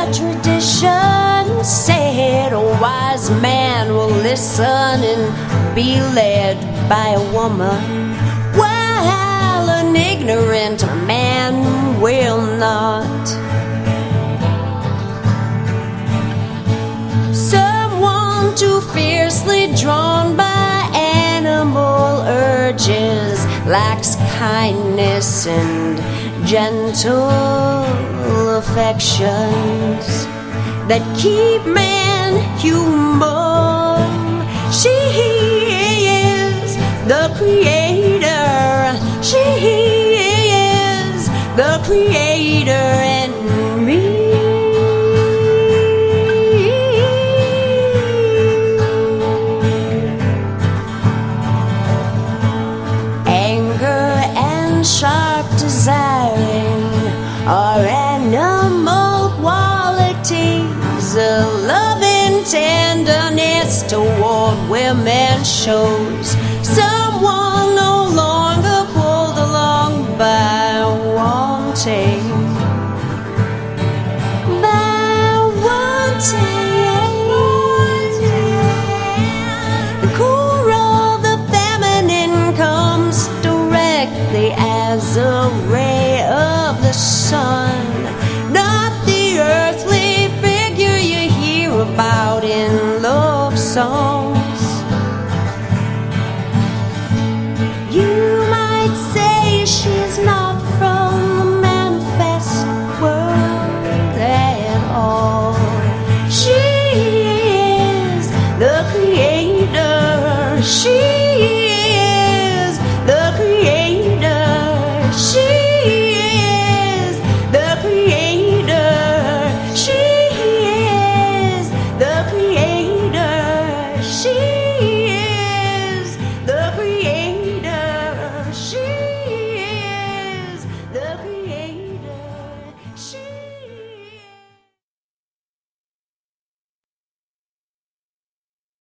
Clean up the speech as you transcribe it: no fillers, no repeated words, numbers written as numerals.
tradition said a wise man will listen and be led by a woman, while an ignorant man will not. Someone too fiercely drawn by animal urges lacks kindness and gentle affections that keep man human. She is the creator. She is the creator and me. Sharp desiring are animal qualities. A loving tenderness toward women shows someone no longer pulled along by wanting. The core of the feminine comes as a ray of the sun, not the earthly figure you hear about in love songs.